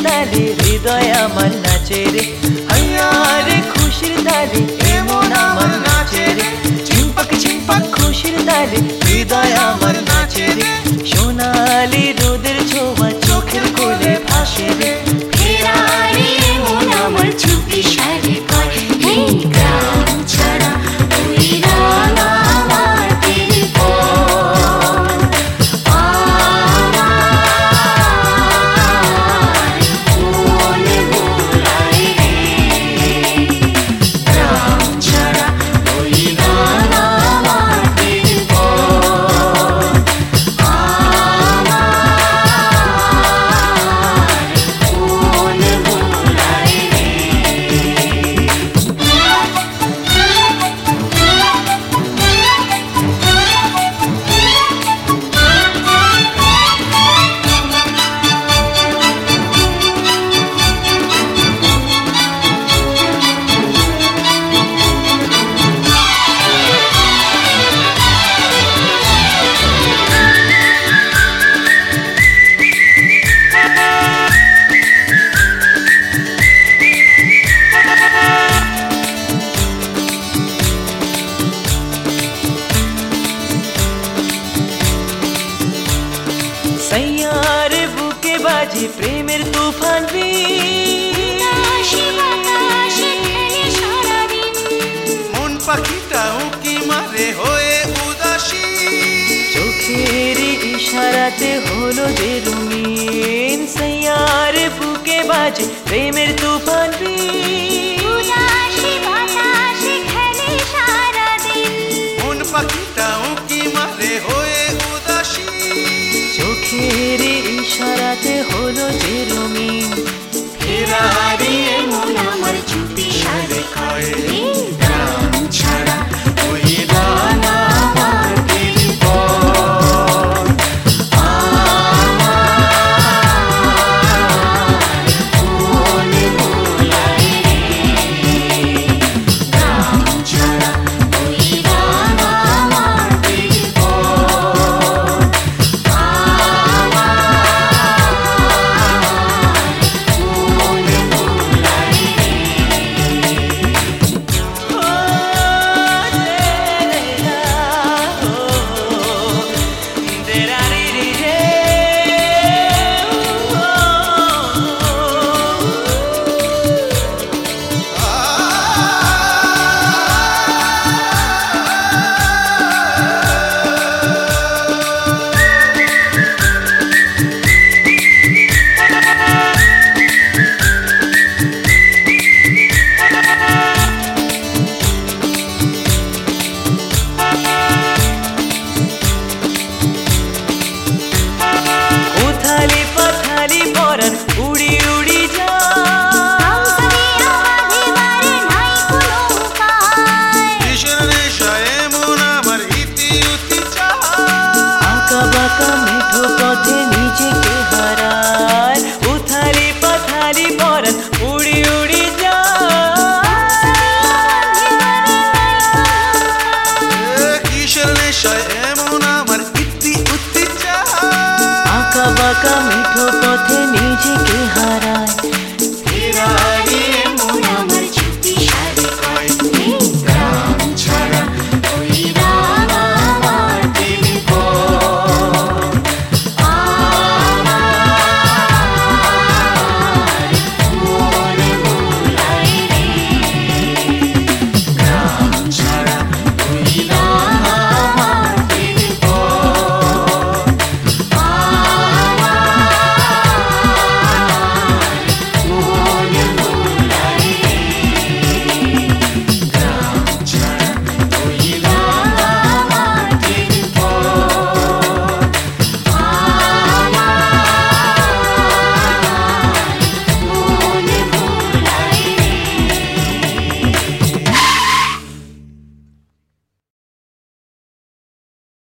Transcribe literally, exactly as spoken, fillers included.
তালে হৃদয় আমার নাচে রে, হাইয়া রে খুশির তালে এমন আমার নাচে রে, ঝিমপাক ঝিমপাক খুশির তালে হৃদয় আমার নাচে রে, সোনালি রোদের ছোঁয়া চোখের কোলে ভাসে রে, ফেরারে মন আমার চুপি সারে কয় হে গ্রাম ছাড়া ওই রাঙা মাটির পথ আমার মন ভোলায় রে, গ্রাম ছাড়া ওই রাঙা মাটির পথ আমার মন ভোলায় রে। সাইয়ার বুকে বাজে প্রেমের তুফান রে, আকাশে বাতাসে খেলে সারাদিন, মন পাখিটা উঁকি মারে হয়ে উদাসী, চোখের ইশারাতে হলো যে রঙিন, সাইয়ার বুকে বাজে প্রেমের তুফান রে, উদাসী